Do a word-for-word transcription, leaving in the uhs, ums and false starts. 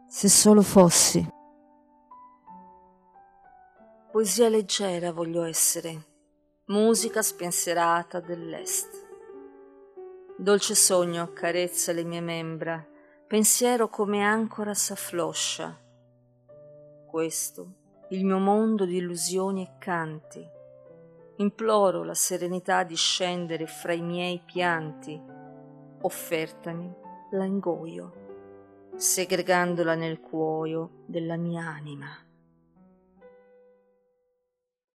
Se solo fossi. Poesia leggera voglio essere, musica spensierata dell'est. Dolce sogno accarezza le mie membra, pensiero come ancora s'affloscia. Questo, il mio mondo di illusioni e canti. Imploro la serenità di scendere fra i miei pianti. Offertami la ingoio, segregandola nel cuoio della mia anima.